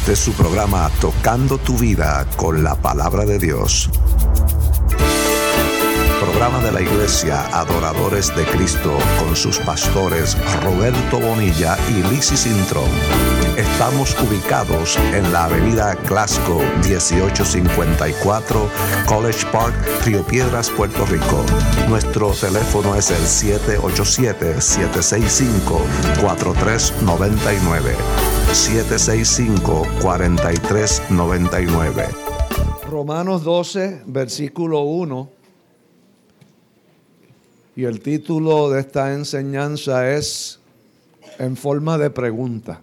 Este es su programa Tocando tu Vida con la Palabra de Dios. Programa de la Iglesia Adoradores de Cristo con sus pastores Roberto Bonilla y Lizzy Cintrón. Estamos ubicados en la avenida Glasgow 1854, College Park, Río Piedras, Puerto Rico. Nuestro teléfono es el 787-765-4399. 765-4399. Romanos 12, versículo 1. Y el título de esta enseñanza es en forma de pregunta.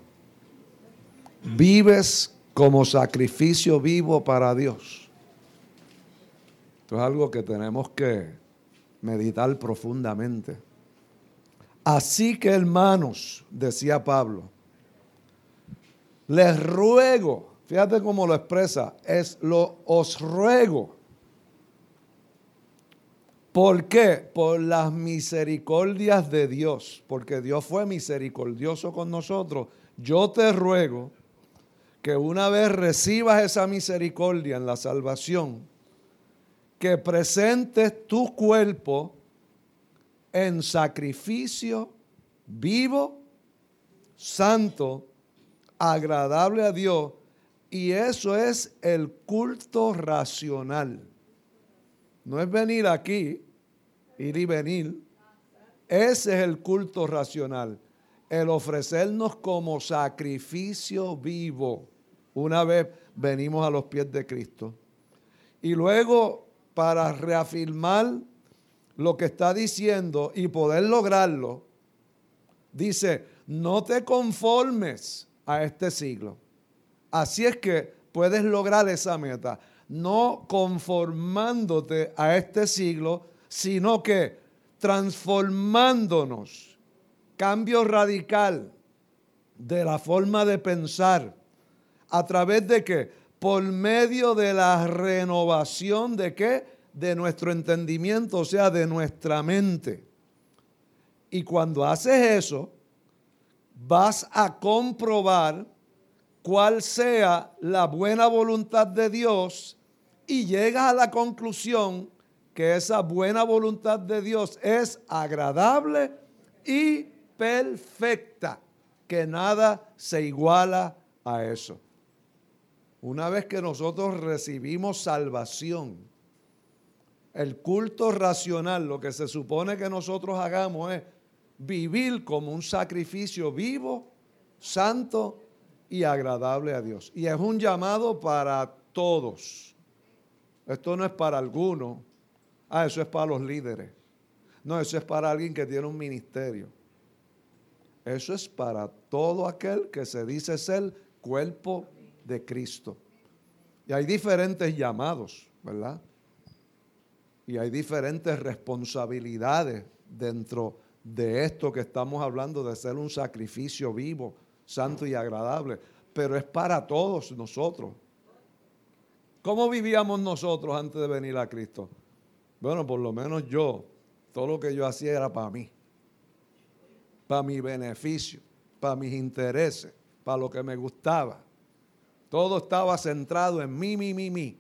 ¿Vives como sacrificio vivo para Dios? Esto es algo que tenemos que meditar profundamente. Así que, hermanos, decía Pablo, les ruego, fíjate cómo lo expresa, os ruego. ¿Por qué? Por las misericordias de Dios, porque Dios fue misericordioso con nosotros. Yo te ruego que una vez recibas esa misericordia en la salvación, que presentes tu cuerpo en sacrificio vivo, santo, agradable a Dios, y eso es el culto racional. No es venir aquí, ir y venir. Ese es el culto racional. El ofrecernos como sacrificio vivo. Una vez venimos a los pies de Cristo. Y luego, para reafirmar lo que está diciendo y poder lograrlo, dice, no te conformes a este siglo. Así es que puedes lograr esa meta. No conformándote a este siglo, sino que transformándonos, cambio radical de la forma de pensar, ¿a través de qué? Por medio de la renovación de ¿qué? De nuestro entendimiento, o sea, de nuestra mente. Y cuando haces eso, vas a comprobar cuál sea la buena voluntad de Dios y llegas a la conclusión que esa buena voluntad de Dios es agradable y perfecta, que nada se iguala a eso. Una vez que nosotros recibimos salvación, el culto racional, lo que se supone que nosotros hagamos es vivir como un sacrificio vivo, santo y agradable a Dios. Y es un llamado para todos. Esto no es para algunos. Eso es para los líderes. No, eso es para alguien que tiene un ministerio. Eso es para todo aquel que se dice ser cuerpo de Cristo. Y hay diferentes llamados, ¿verdad? Y hay diferentes responsabilidades dentro de esto que estamos hablando de ser un sacrificio vivo, santo y agradable. Pero es para todos nosotros. ¿Cómo vivíamos nosotros antes de venir a Cristo? Bueno, por lo menos yo, todo lo que yo hacía era para mí, para mi beneficio, para mis intereses, para lo que me gustaba. Todo estaba centrado en mí.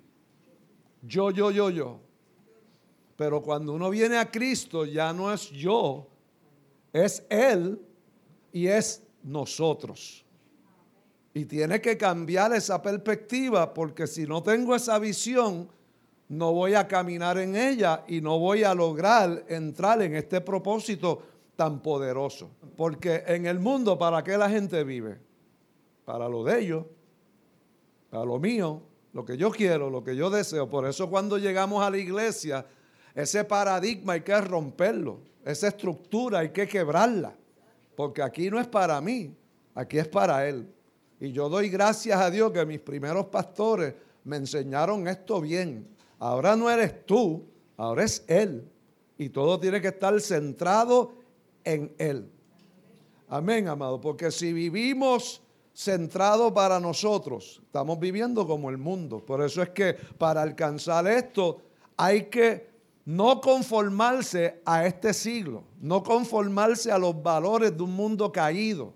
Yo. Pero cuando uno viene a Cristo, ya no es yo, es Él y es nosotros. Y tiene que cambiar esa perspectiva, porque si no tengo esa visión, no voy a caminar en ella y no voy a lograr entrar en este propósito tan poderoso. Porque en el mundo, ¿para qué la gente vive? Para lo de ellos, para lo mío, lo que yo quiero, lo que yo deseo. Por eso cuando llegamos a la iglesia, ese paradigma hay que romperlo, esa estructura hay que quebrarla. Porque aquí no es para mí, aquí es para Él. Y yo doy gracias a Dios que mis primeros pastores me enseñaron esto bien. Ahora no eres tú, ahora es Él. Y todo tiene que estar centrado en Él. Amén, amado. Porque si vivimos centrado para nosotros, estamos viviendo como el mundo. Por eso es que para alcanzar esto hay que no conformarse a este siglo, no conformarse a los valores de un mundo caído.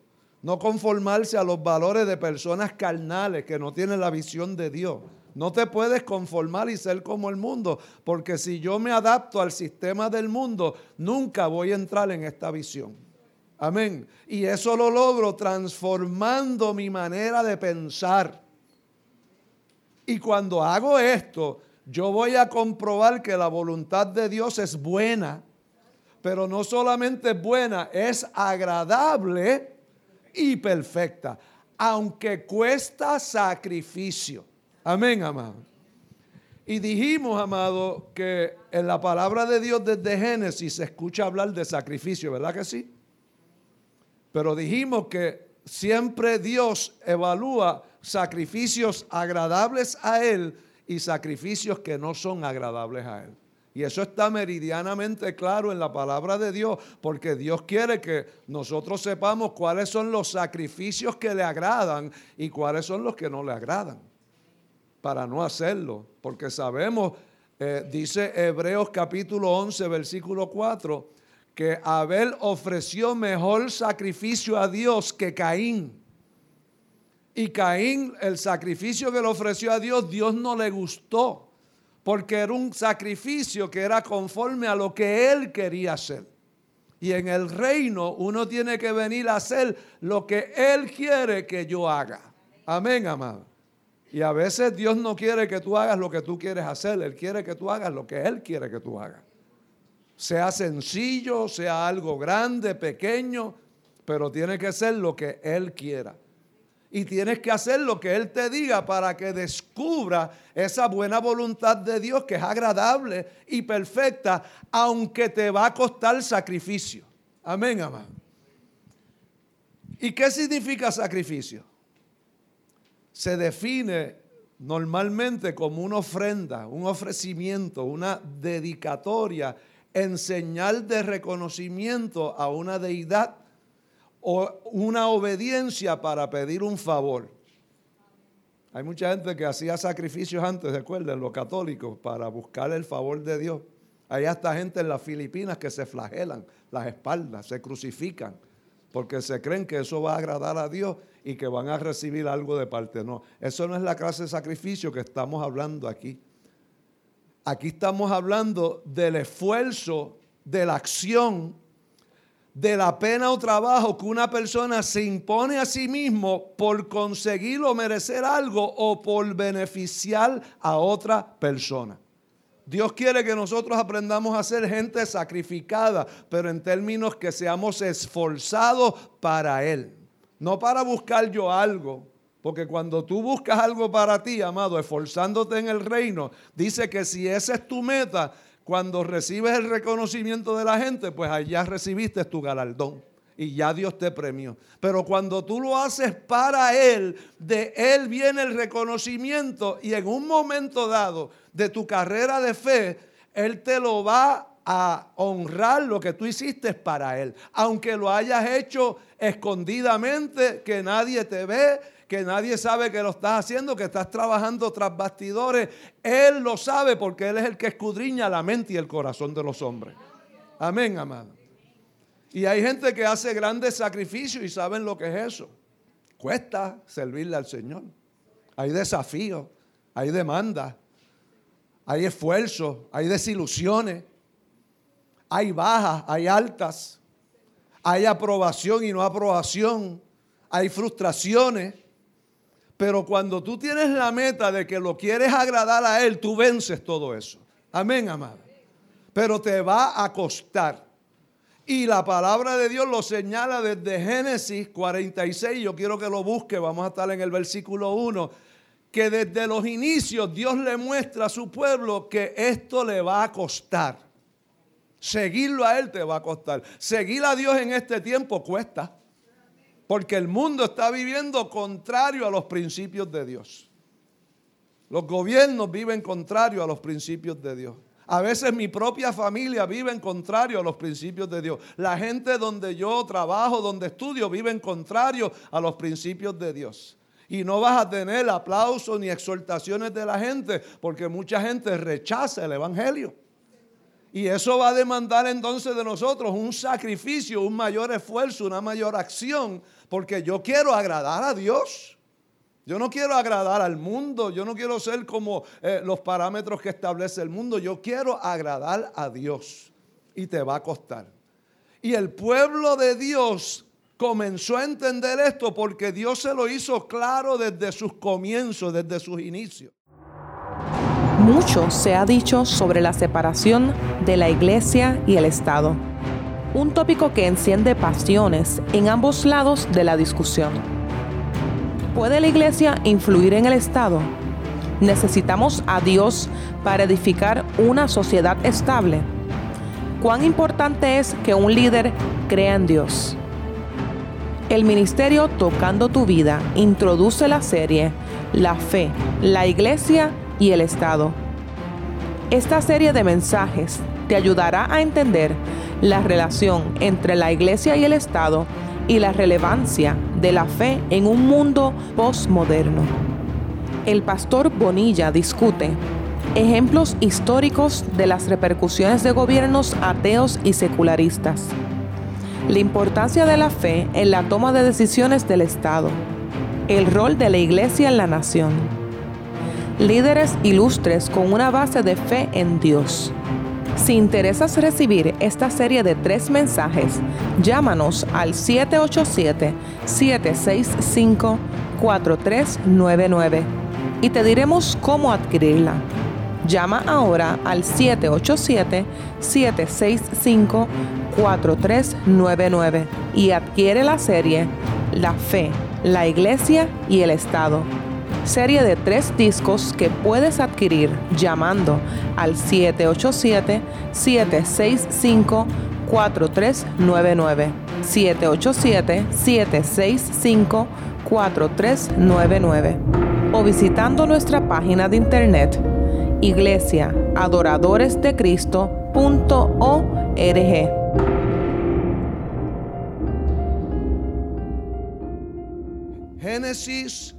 No conformarse a los valores de personas carnales que no tienen la visión de Dios. No te puedes conformar y ser como el mundo, porque si yo me adapto al sistema del mundo, nunca voy a entrar en esta visión. Amén. Y eso lo logro transformando mi manera de pensar. Y cuando hago esto, yo voy a comprobar que la voluntad de Dios es buena, pero no solamente es buena, es agradable y perfecta, aunque cuesta sacrificio. Amén, amado. Y dijimos, amado, que en la palabra de Dios desde Génesis se escucha hablar de sacrificio, ¿verdad que sí? Pero dijimos que siempre Dios evalúa sacrificios agradables a Él y sacrificios que no son agradables a Él. Y eso está meridianamente claro en la palabra de Dios, porque Dios quiere que nosotros sepamos cuáles son los sacrificios que le agradan y cuáles son los que no le agradan, para no hacerlo. Porque sabemos, dice Hebreos capítulo 11, versículo 4, que Abel ofreció mejor sacrificio a Dios que Caín. Y Caín, el sacrificio que le ofreció a Dios, Dios no le gustó, porque era un sacrificio que era conforme a lo que él quería hacer. Y en el reino uno tiene que venir a hacer lo que él quiere que yo haga. Amén, amado. Y a veces Dios no quiere que tú hagas lo que tú quieres hacer. Él quiere que tú hagas lo que Él quiere que tú hagas. Sea sencillo, sea algo grande, pequeño, pero tiene que ser lo que Él quiera. Y tienes que hacer lo que Él te diga para que descubra esa buena voluntad de Dios que es agradable y perfecta, aunque te va a costar sacrificio. Amén, amado. ¿Y qué significa sacrificio? Se define normalmente como una ofrenda, un ofrecimiento, una dedicatoria en señal de reconocimiento a una deidad o una obediencia para pedir un favor. Hay mucha gente que hacía sacrificios antes, recuerden, los católicos, para buscar el favor de Dios. Hay hasta gente en las Filipinas que se flagelan las espaldas, se crucifican, porque se creen que eso va a agradar a Dios y que van a recibir algo de parte. No, eso no es la clase de sacrificio que estamos hablando aquí. Aquí estamos hablando del esfuerzo, de la acción, de la pena o trabajo que una persona se impone a sí mismo por conseguir o merecer algo o por beneficiar a otra persona. Dios quiere que nosotros aprendamos a ser gente sacrificada, pero en términos que seamos esforzados para Él. No para buscar yo algo, porque cuando tú buscas algo para ti, amado, esforzándote en el reino, dice que si esa es tu meta, cuando recibes el reconocimiento de la gente, pues allá recibiste tu galardón y ya Dios te premió. Pero cuando tú lo haces para Él, de Él viene el reconocimiento y en un momento dado de tu carrera de fe, Él te lo va a honrar lo que tú hiciste para Él. Aunque lo hayas hecho escondidamente, que nadie te ve, que nadie sabe que lo estás haciendo, que estás trabajando tras bastidores. Él lo sabe porque Él es el que escudriña la mente y el corazón de los hombres. Amén, amado. Y hay gente que hace grandes sacrificios y saben lo que es eso. Cuesta servirle al Señor. Hay desafíos, hay demandas, hay esfuerzos, hay desilusiones, hay bajas, hay altas, hay aprobación y no aprobación, hay frustraciones. Pero cuando tú tienes la meta de que lo quieres agradar a Él, tú vences todo eso. Amén, amado. Pero te va a costar. Y la palabra de Dios lo señala desde Génesis 46. Yo quiero que lo busque. Vamos a estar en el versículo 1. Que desde los inicios Dios le muestra a su pueblo que esto le va a costar. Seguirlo a Él te va a costar. Seguir a Dios en este tiempo cuesta. Porque el mundo está viviendo contrario a los principios de Dios. Los gobiernos viven contrario a los principios de Dios. A veces mi propia familia vive en contrario a los principios de Dios. La gente donde yo trabajo, donde estudio, vive en contrario a los principios de Dios. Y no vas a tener aplausos ni exhortaciones de la gente, porque mucha gente rechaza el evangelio. Y eso va a demandar entonces de nosotros un sacrificio, un mayor esfuerzo, una mayor acción, porque yo quiero agradar a Dios. Yo no quiero agradar al mundo, yo no quiero ser como los parámetros que establece el mundo, yo quiero agradar a Dios y te va a costar. Y el pueblo de Dios comenzó a entender esto porque Dios se lo hizo claro desde sus comienzos, desde sus inicios. Mucho se ha dicho sobre la separación de la iglesia y el Estado, un tópico que enciende pasiones en ambos lados de la discusión. ¿Puede la iglesia influir en el Estado? ¿Necesitamos a Dios para edificar una sociedad estable? ¿Cuán importante es que un líder crea en Dios? El ministerio Tocando tu Vida introduce la serie La Fe, la Iglesia y el Estado. Esta serie de mensajes te ayudará a entender la relación entre la Iglesia y el Estado y la relevancia de la fe en un mundo postmoderno. El pastor Bonilla discute ejemplos históricos de las repercusiones de gobiernos ateos y secularistas, la importancia de la fe en la toma de decisiones del Estado, el rol de la Iglesia en la nación, líderes ilustres con una base de fe en Dios. Si interesas recibir esta serie de 3 mensajes, llámanos al 787-765-4399 y te diremos cómo adquirirla. Llama ahora al 787-765-4399 y adquiere la serie La Fe, la Iglesia y el Estado. Serie de 3 discos que puedes adquirir llamando al 787-765-4399. 787-765-4399 o visitando nuestra página de internet iglesiaadoradoresdecristo.org. Génesis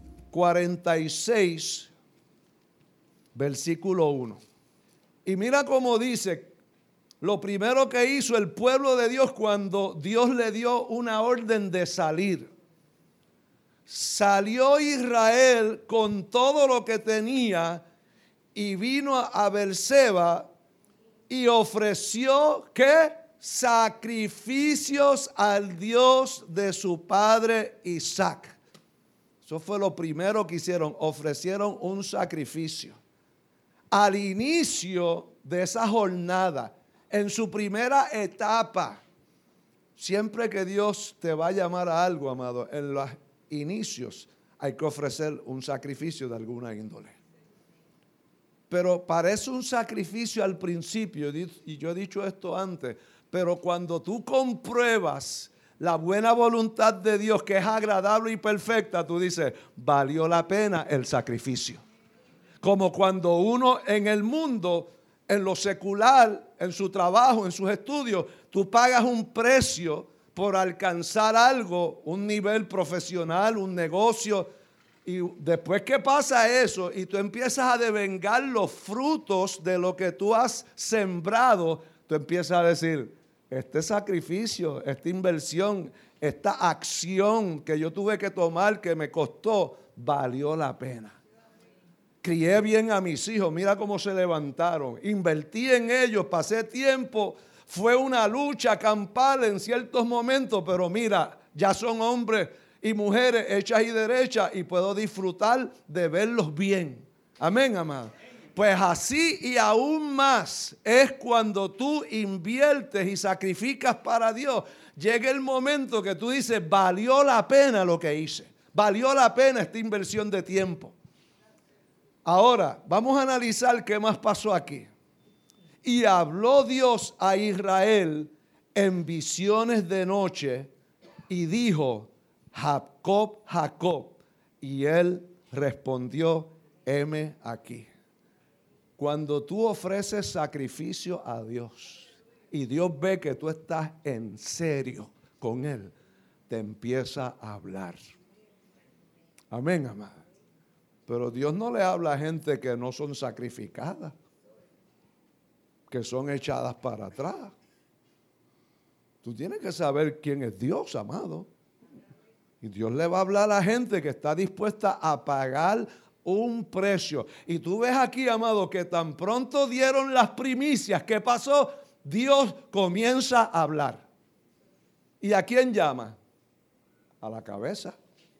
46, versículo 1. Y mira cómo dice, lo primero que hizo el pueblo de Dios cuando Dios le dio una orden de salir. Salió Israel con todo lo que tenía y vino a Beerseba y ofreció, ¿qué? Sacrificios al Dios de su padre Isaac. Eso fue lo primero que hicieron, ofrecieron un sacrificio. Al inicio de esa jornada, en su primera etapa, siempre que Dios te va a llamar a algo, amado, en los inicios hay que ofrecer un sacrificio de alguna índole. Pero parece un sacrificio al principio, y yo he dicho esto antes, pero cuando tú compruebas la buena voluntad de Dios, que es agradable y perfecta, tú dices, valió la pena el sacrificio. Como cuando uno en el mundo, en lo secular, en su trabajo, en sus estudios, tú pagas un precio por alcanzar algo, un nivel profesional, un negocio. Y después que pasa eso y tú empiezas a devengar los frutos de lo que tú has sembrado, tú empiezas a decir, este sacrificio, esta inversión, esta acción que yo tuve que tomar, que me costó, valió la pena. Crié bien a mis hijos, mira cómo se levantaron. Invertí en ellos, pasé tiempo. Fue una lucha campal en ciertos momentos, pero mira, ya son hombres y mujeres hechas y derechas y puedo disfrutar de verlos bien. Amén, amado. Pues así y aún más es cuando tú inviertes y sacrificas para Dios. Llega el momento que tú dices, valió la pena lo que hice. Valió la pena esta inversión de tiempo. Ahora, vamos a analizar qué más pasó aquí. Y habló Dios a Israel en visiones de noche y dijo, Jacob, Jacob. Y él respondió, heme aquí. Cuando tú ofreces sacrificio a Dios y Dios ve que tú estás en serio con Él, te empieza a hablar. Amén, amada. Pero Dios no le habla a gente que no son sacrificadas. que son echadas para atrás. Tú tienes que saber quién es Dios, amado. Y Dios le va a hablar a la gente que está dispuesta a pagar un precio. Y tú ves aquí, amado, que tan pronto dieron las primicias, ¿qué pasó? Dios comienza a hablar. ¿Y a quién llama? A la cabeza.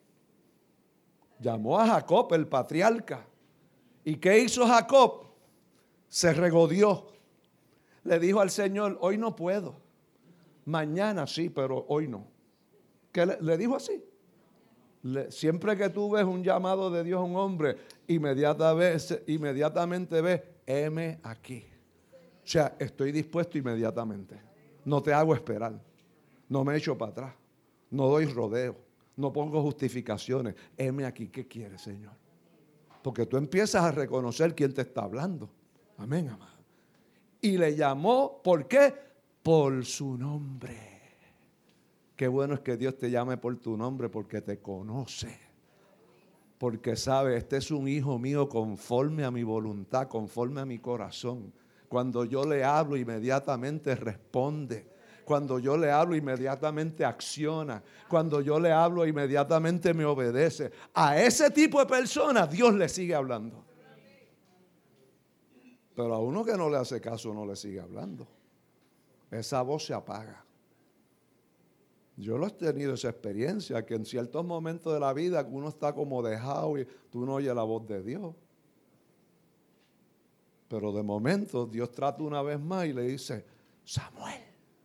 Llamó a Jacob, el patriarca. ¿Y qué hizo Jacob? Se regodeó. Le dijo al Señor, hoy no puedo. Mañana sí, pero hoy no. ¿Qué le dijo así? Siempre que tú ves un llamado de Dios a un hombre, inmediatamente ves, heme aquí. O sea, estoy dispuesto inmediatamente. No te hago esperar. No me echo para atrás. No doy rodeo. No pongo justificaciones. Heme aquí. ¿Qué quieres, Señor? Porque tú empiezas a reconocer quién te está hablando. Amén, amado. Y le llamó, ¿por qué? Por su nombre. Qué bueno es que Dios te llame por tu nombre porque te conoce. Porque sabe, este es un hijo mío conforme a mi voluntad, conforme a mi corazón. Cuando yo le hablo, inmediatamente responde. Cuando yo le hablo, inmediatamente acciona. Cuando yo le hablo, inmediatamente me obedece. A ese tipo de personas Dios le sigue hablando. Pero a uno que no le hace caso no le sigue hablando. Esa voz se apaga. Yo lo he tenido esa experiencia, que en ciertos momentos de la vida uno está como dejado y tú no oyes la voz de Dios. Pero de momento Dios trata una vez más y le dice, Samuel,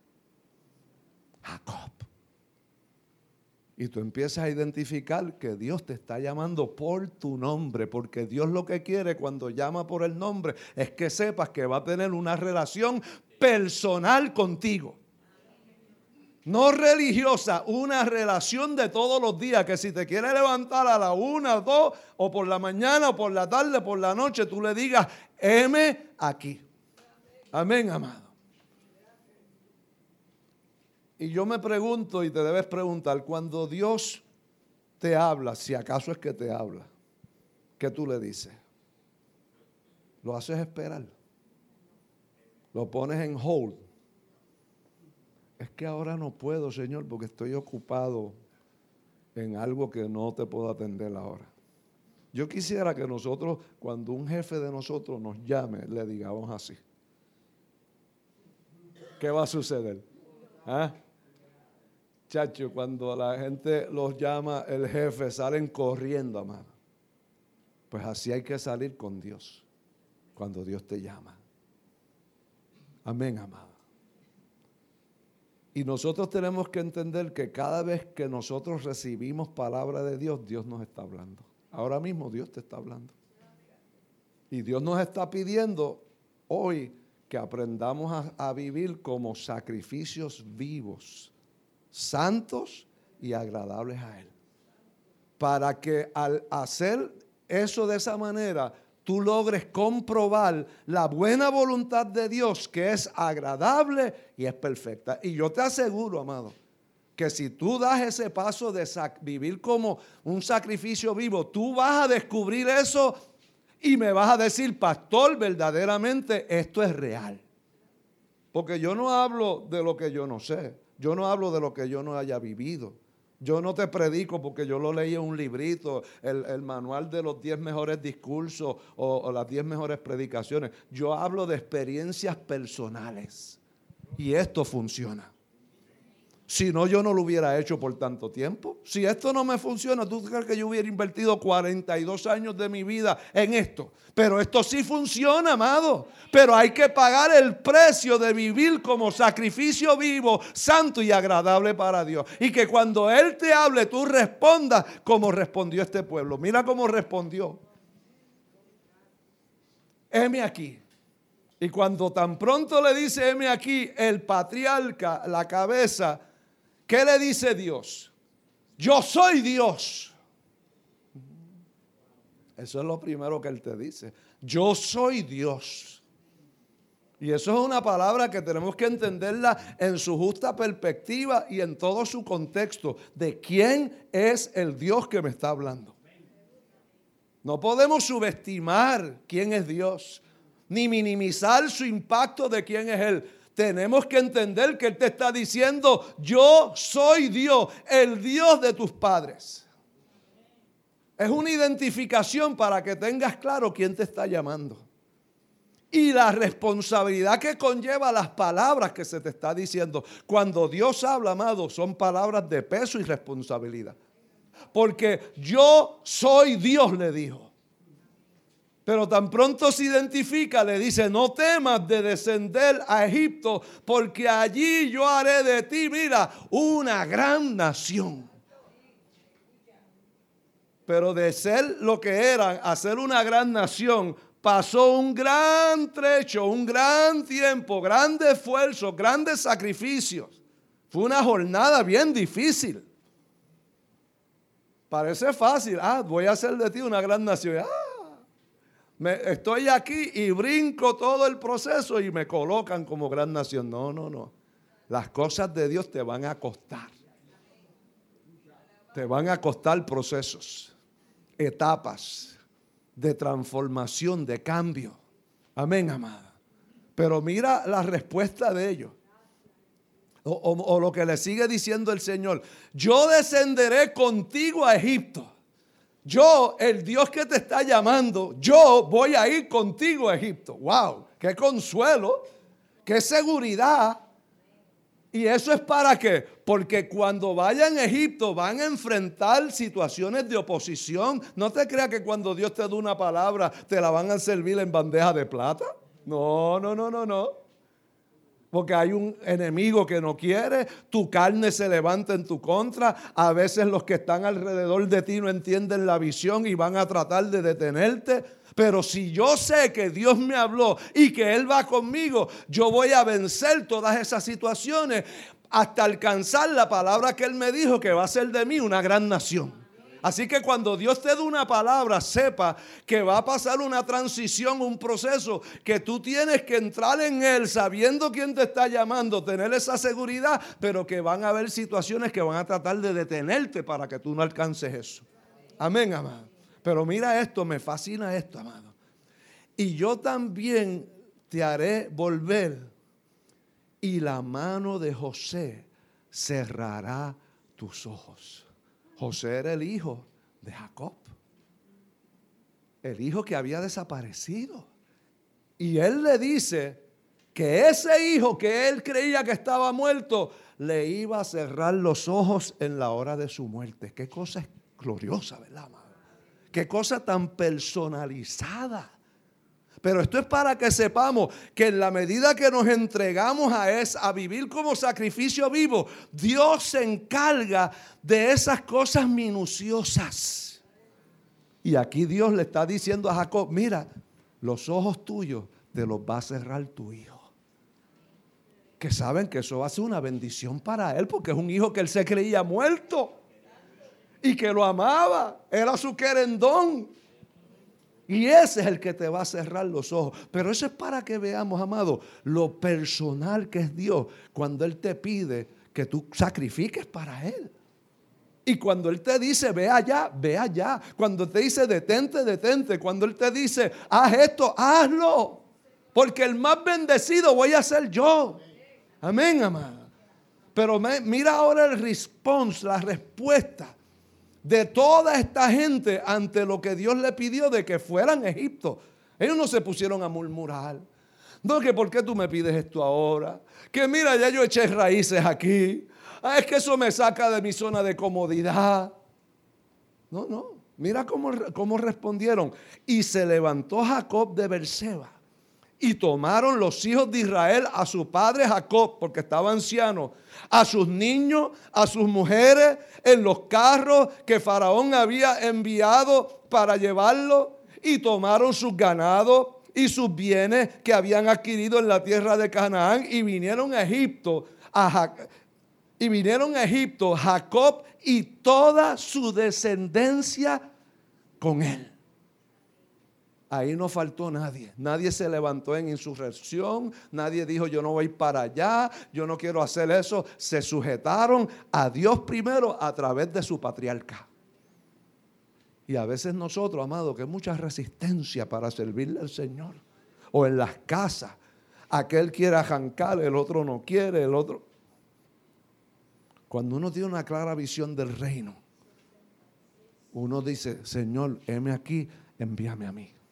Jacob. Y tú empiezas a identificar que Dios te está llamando por tu nombre, porque Dios lo que quiere cuando llama por el nombre es que sepas que va a tener una relación personal contigo. No religiosa, una relación de todos los días, que si te quiere levantar a la 1, 2, o por la mañana, o por la tarde, por la noche, tú le digas, heme aquí. Amén, amado. Y yo me pregunto, y te debes preguntar, cuando Dios te habla, si acaso es que te habla, ¿qué tú le dices? ¿Lo haces esperar? ¿Lo pones en hold? Es que ahora no puedo, Señor, porque estoy ocupado en algo que no te puedo atender ahora. Yo quisiera que nosotros, cuando un jefe de nosotros nos llame, le digamos así. ¿Qué va a suceder? ¿Ah? Chacho, cuando la gente los llama, el jefe, salen corriendo, amado. Pues así hay que salir con Dios, cuando Dios te llama. Amén, amado. Y nosotros tenemos que entender que cada vez que nosotros recibimos palabra de Dios, Dios nos está hablando. Ahora mismo Dios te está hablando. Y Dios nos está pidiendo hoy que aprendamos a vivir como sacrificios vivos, santos y agradables a Él. Para que al hacer eso de esa manera, tú logres comprobar la buena voluntad de Dios, que es agradable y es perfecta. Y yo te aseguro, amado, que si tú das ese paso de vivir como un sacrificio vivo, tú vas a descubrir eso y me vas a decir, pastor, verdaderamente esto es real. Porque yo no hablo de lo que yo no sé. Yo no hablo de lo que yo no haya vivido. Yo no te predico porque yo lo leí en un librito, el manual de los 10 mejores discursos o las 10 mejores predicaciones. Yo hablo de experiencias personales. Y esto funciona. Si no, yo no lo hubiera hecho por tanto tiempo. Si esto no me funciona, ¿tú crees que yo hubiera invertido 42 años de mi vida en esto? Pero esto sí funciona, amado. Pero hay que pagar el precio de vivir como sacrificio vivo, santo y agradable para Dios. Y que cuando Él te hable, tú respondas como respondió este pueblo. Mira cómo respondió. Heme aquí. Y cuando tan pronto le dice heme aquí, el patriarca, la cabeza, ¿qué le dice Dios? Yo soy Dios. Eso es lo primero que Él te dice. Yo soy Dios. Y eso es una palabra que tenemos que entenderla en su justa perspectiva y en todo su contexto. De quién es el Dios que me está hablando. No podemos subestimar quién es Dios. ni minimizar su impacto de quién es Él. Tenemos que entender que Él te está diciendo, yo soy Dios, el Dios de tus padres. Es una identificación para que tengas claro quién te está llamando. Y la responsabilidad que conlleva las palabras que se te está diciendo. Cuando Dios habla, amado, son palabras de peso y responsabilidad. Porque yo soy Dios, le dijo. Pero tan pronto se identifica, le dice, no temas de descender a Egipto, porque allí yo haré de ti, mira, una gran nación. Pero de ser lo que eran, a ser una gran nación, pasó un gran trecho, un gran tiempo, grandes esfuerzos, grandes sacrificios. Fue una jornada bien difícil. Parece fácil. Voy a hacer de ti una gran nación. Estoy aquí y brinco todo el proceso y me colocan como gran nación. No. Las cosas de Dios te van a costar. Te van a costar procesos, etapas de transformación, de cambio. Amén, amada. Pero mira la respuesta de ellos. O lo que le sigue diciendo el Señor. Yo descenderé contigo a Egipto. Yo, el Dios que te está llamando, yo voy a ir contigo a Egipto. ¡Wow! ¡Qué consuelo! ¡Qué seguridad! ¿Y eso es para qué? Porque cuando vayan a Egipto van a enfrentar situaciones de oposición. No te creas que cuando Dios te da una palabra te la van a servir en bandeja de plata. No. Porque hay un enemigo que no quiere, tu carne se levanta en tu contra. A veces los que están alrededor de ti no entienden la visión y van a tratar de detenerte. Pero si yo sé que Dios me habló y que Él va conmigo, yo voy a vencer todas esas situaciones hasta alcanzar la palabra que Él me dijo, que va a ser de mí una gran nación. Así que cuando Dios te dé una palabra, sepa que va a pasar una transición, un proceso, que tú tienes que entrar en él sabiendo quién te está llamando, tener esa seguridad, pero que van a haber situaciones que van a tratar de detenerte para que tú no alcances eso. Amén, amado. Pero mira esto, me fascina esto, amado. Y yo también te haré volver, y la mano de José cerrará tus ojos. José era el hijo de Jacob, el hijo que había desaparecido. Y él le dice que ese hijo que él creía que estaba muerto, le iba a cerrar los ojos en la hora de su muerte. Qué cosa gloriosa, ¿verdad, amado? Qué cosa tan personalizada. Pero esto es para que sepamos que en la medida que nos entregamos a vivir como sacrificio vivo, Dios se encarga de esas cosas minuciosas. Y aquí Dios le está diciendo a Jacob, mira, los ojos tuyos te los va a cerrar tu hijo. Que saben que eso va a ser una bendición para él, porque es un hijo que él se creía muerto y que lo amaba, era su querendón. Y ese es el que te va a cerrar los ojos. Pero eso es para que veamos, amado, lo personal que es Dios cuando Él te pide que tú sacrifiques para Él. Y cuando Él te dice, ve allá, ve allá. Cuando te dice, detente, detente. Cuando Él te dice, haz esto, hazlo. Porque el más bendecido voy a ser yo. Amén, amado. Pero mira ahora el response, la respuesta de toda esta gente ante lo que Dios le pidió de que fueran a Egipto. Ellos no se pusieron a murmurar. No, que por qué tú me pides esto ahora. Que mira, ya yo eché raíces aquí. Es que eso me saca de mi zona de comodidad. No. Mira cómo respondieron. Y se levantó Jacob de Beerseba. Y tomaron los hijos de Israel a su padre Jacob, porque estaba anciano, a sus niños, a sus mujeres, en los carros que Faraón había enviado para llevarlo, y tomaron sus ganados y sus bienes que habían adquirido en la tierra de Canaán, y vinieron a Egipto, Jacob y toda su descendencia con él. Ahí no faltó nadie. Nadie se levantó en insurrección. Nadie dijo, yo no voy para allá, yo no quiero hacer eso. Se sujetaron a Dios primero a través de su patriarca. Y a veces nosotros, amados, que hay mucha resistencia para servirle al Señor. o en las casas. Aquel quiere arrancar, el otro no quiere, el otro. Cuando uno tiene una clara visión del reino, uno dice, Señor, heme aquí, envíame a mí.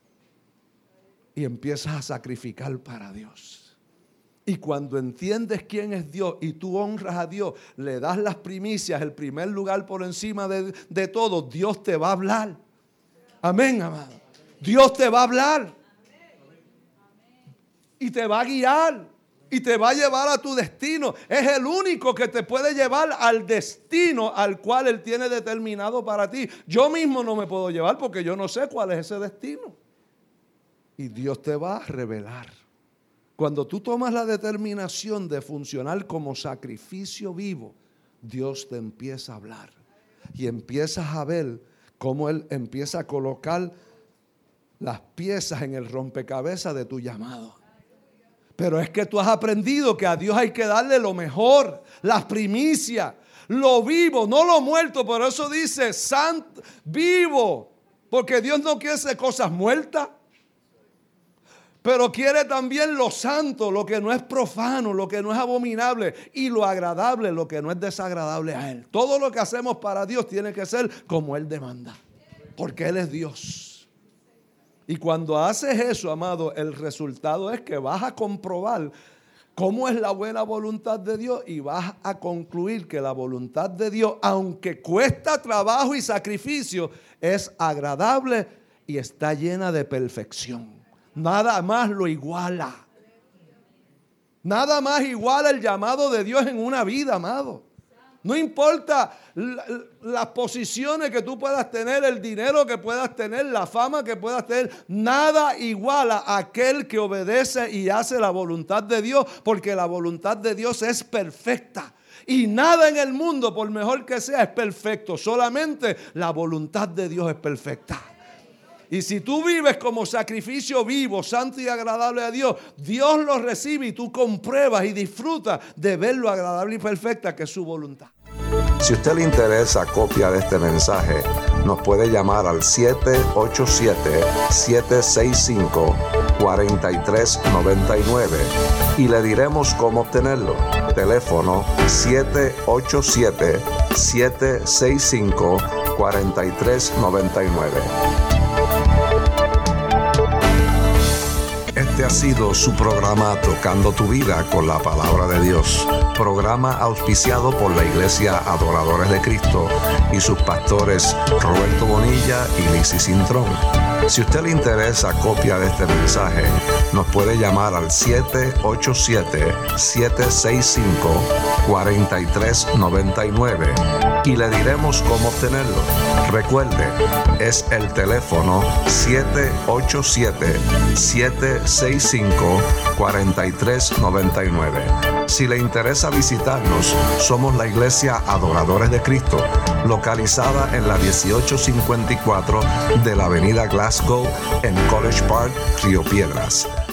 Y empiezas a sacrificar para Dios. Y cuando entiendes quién es Dios y tú honras a Dios, le das las primicias, el primer lugar por encima de todo, Dios te va a hablar. Amén, amado. Dios te va a hablar. Y te va a guiar. Y te va a llevar a tu destino. Es el único que te puede llevar al destino al cual Él tiene determinado para ti. Yo mismo no me puedo llevar porque yo no sé cuál es ese destino. Y Dios te va a revelar. Cuando tú tomas la determinación de funcionar como sacrificio vivo, Dios te empieza a hablar. Y empiezas a ver cómo Él empieza a colocar las piezas en el rompecabezas de tu llamado. Pero es que tú has aprendido que a Dios hay que darle lo mejor, las primicias, lo vivo, no lo muerto. Por eso dice santo, vivo, porque Dios no quiere hacer cosas muertas. Pero quiere también lo santo, lo que no es profano, lo que no es abominable, y lo agradable, lo que no es desagradable a Él. Todo lo que hacemos para Dios tiene que ser como Él demanda, porque Él es Dios. Y cuando haces eso, amado, el resultado es que vas a comprobar cómo es la buena voluntad de Dios y vas a concluir que la voluntad de Dios, aunque cuesta trabajo y sacrificio, es agradable y está llena de perfección. Nada más lo iguala. Nada más iguala el llamado de Dios en una vida, amado. No importa las posiciones que tú puedas tener, el dinero que puedas tener, la fama que puedas tener. Nada iguala a aquel que obedece y hace la voluntad de Dios, porque la voluntad de Dios es perfecta. Y nada en el mundo, por mejor que sea, es perfecto. Solamente la voluntad de Dios es perfecta. Y si tú vives como sacrificio vivo, santo y agradable a Dios, Dios lo recibe y tú compruebas y disfrutas de ver lo agradable y perfecta que es su voluntad. Si a usted le interesa copia de este mensaje, nos puede llamar al 787-765-4399 y le diremos cómo obtenerlo. Teléfono 787-765-4399. Este ha sido su programa Tocando tu Vida con la Palabra de Dios. Programa auspiciado por la Iglesia Adoradores de Cristo y sus pastores Roberto Bonilla y Lizzy Cintrón. Si a usted le interesa copia de este mensaje, nos puede llamar al 787-765-4399 y le diremos cómo obtenerlo. Recuerde, es el teléfono 787-765-4399. Si le interesa visitarnos, somos la Iglesia Adoradores de Cristo, localizada en la 1854 de la avenida Glasgow en College Park, Río Piedras.